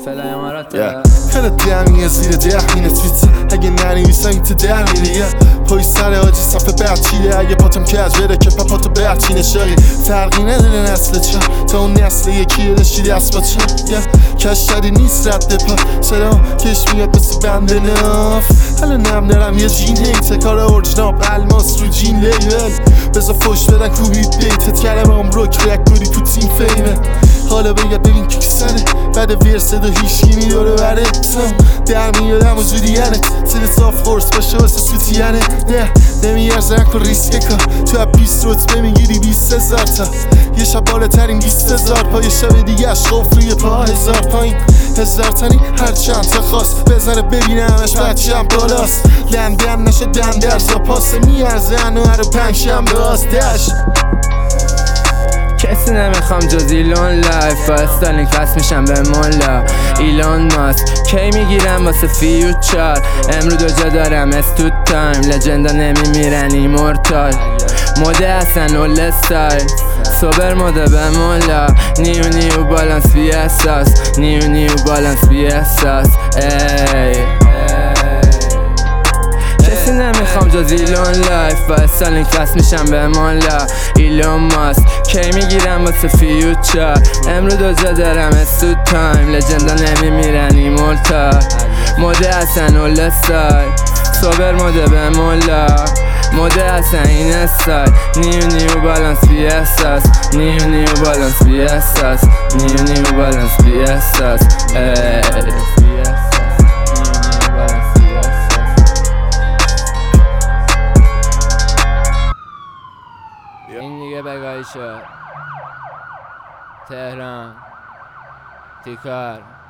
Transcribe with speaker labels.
Speaker 1: فعلا امارات
Speaker 2: خیلی دمیه زیر 10 مینه تویت اگه ننویسم این تو 10 میلیه پای سر آجی صفحه بچیده اگه پاتم کج بره که پاتو بچینه شایی فرقی نداره نسل چه تا اون نسل یکی داشتی دست با چه کشتری نیست رد پا سلام کش میاد مثل بند ناف حالا نم دارم یه جین هیت کار اورجناب الماس رو جین لیبل بزا فوش بدن کوبید بیتت کلم هم روک رک بودی تو تیم فیمه حالا بگرد ببین که سنه بعد ورسد و هیشگی میداره برتم در میادم و جوریانه سیل صاف خورس باشه واسه سوتیانه نه نمیارزه نکن ریسکه کن تو اب 20 رتبه میگیری 20,000 تا یه شب بالاترین 20,000 پا یه شب دیگه اشقاف روی پا 1000 پایین 1000 تانی هر چند تا خواست بزنه ببینمش بچه هم بالاست لندن نشه دندرزا پاسه میارزه انو هر 5 شنبه آستش
Speaker 1: کسی نمیخوام جز ایلون لایف با استالینگ فست میشم به مولا ایلون ماسک کی میگیرم واسه فیوچر امرو دو جا دارم استود تایم لجندا نمیمیرن ایمورتال موده اصلا اول استایل سوبر موده به مولا نیو بالانس بی احساس نیو بالانس بی احساس کسی نمیخوام جز ایلون لایف با استالینگ فست میشم به مولا ایلون ماسک کی میگیرم واسه فیوچر امرو دو جا دارم استود تایم لجندا نمیمیرن ایمورتال موده اصلا اول استایل سوبر موده به مولا موده اصلا این استایل نیو بالانس بی احساس نیو بالانس بی احساس نیو بالانس بی احساس این دیگه بگاهی شد تهران تیکار